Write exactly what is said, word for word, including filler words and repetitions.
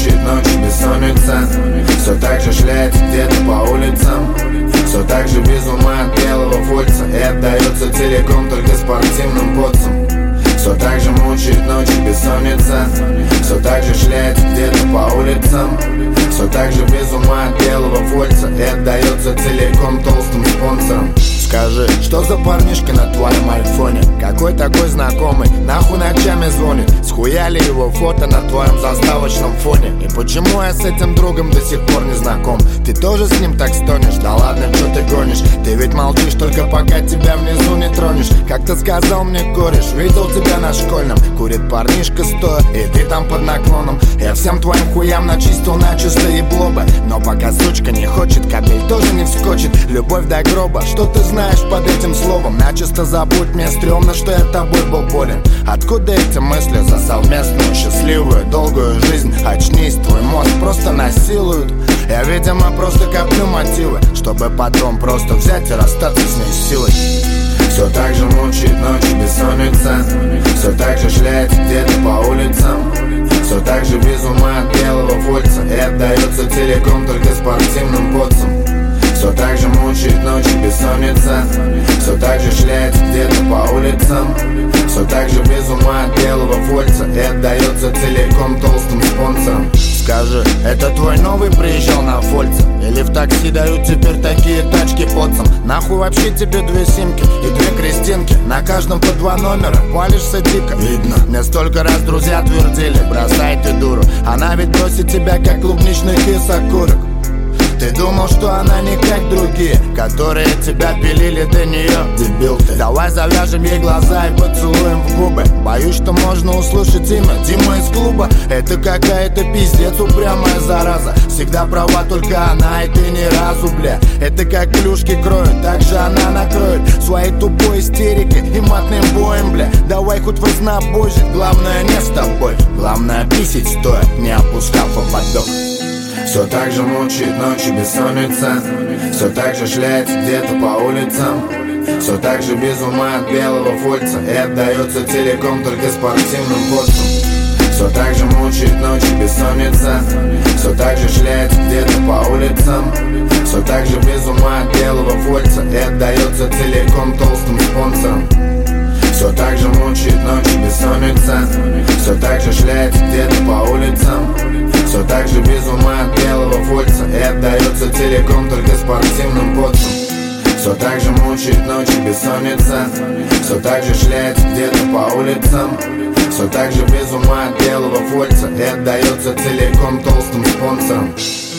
мучает ночью бессонница. Все так же шляется где-то по улицам, все так же без ума от белого фольца и отдается целиком только спортивным потцам. Все так же мучает ночью бессонница, все так же шляется где-то по улицам, все так же без ума от белого фольца и отдается целиком толстым спонсорам. Скажи, что за парнишка на твоем айфоне? Какой такой знакомый? Нахуй ночами звонит? Схуяли его фото на твоем заставочном фоне? И почему я с этим другом до сих пор не знаком? Ты тоже с ним так стонешь? Да ладно, что ты гонишь? Ты ведь молчишь только пока тебя внизу не тронешь. Как ты сказал мне, кореш, видел тебя на школьном. Курит парнишка стоя, и ты там под наклоном. Я всем твоим хуям начистил начисто еблоба. Но пока сучка не хочет, кабель тоже не вскочит. Любовь до гроба, что ты знаешь под этим словом? Начисто забудь, мне стрёмно, что я тобой был болен. Откуда эти мысли за совместную счастливую долгую жизнь? Очнись, твой мозг просто насилуют. Я, видимо, просто коплю мотивы, чтобы потом просто взять и расстаться с ней силой. Все так же мучает ночью бессонница, все так же шляется где-то по улицам, все так же без ума от белого фольца и отдается целиком только спортивным потцам. Все так же мучает ночью бессонница, все так же шляется где-то по улицам, все так же без ума от белого фольца и отдается целиком толстым спонсорам. Скажи, это твой новый приезжал на фольце? Или в такси дают теперь такие тачки потцам? Нахуй вообще тебе две симки и две крестинки? На каждом по два номера, палишься дико. Видно, мне столько раз друзья твердили: бросай ты дуру, она ведь бросит тебя как клубничный кис окурок. Ты думал, что она не как другие, которые тебя пилили до нее? Дебил ты. Давай завяжем ей глаза и поцелуем в губы. Боюсь, что можно услышать имя Дима из клуба. Это какая-то пиздец упрямая зараза. Всегда права только она, и ты ни разу, бля. Это как клюшки кроют, так же она накроет своей тупой истерикой и матным боем, бля. Давай хоть в разнобойщик, главное не с тобой. Главное писать стоя, не опускав ободок. Все так же мучает ночью бессонница, все так же шляется где-то по улицам, все так же без ума от белого фольца и отдается целиком только спортивным потцам. Все так же мучает ночью бессонница, все так же шляется где-то по улицам, все так же без ума от белого фольца и отдается целиком толстым спонсорам. Все так же мучает ночью бессонница, все так же шляется где-то по улицам, все так же без ума от белого фольца и отдается целиком только спортивным потцам. Все так же мучает ночью бессонница, все так же шляется где-то по улицам, все так же без ума от белого фольца и отдается целиком толстым спонсорам.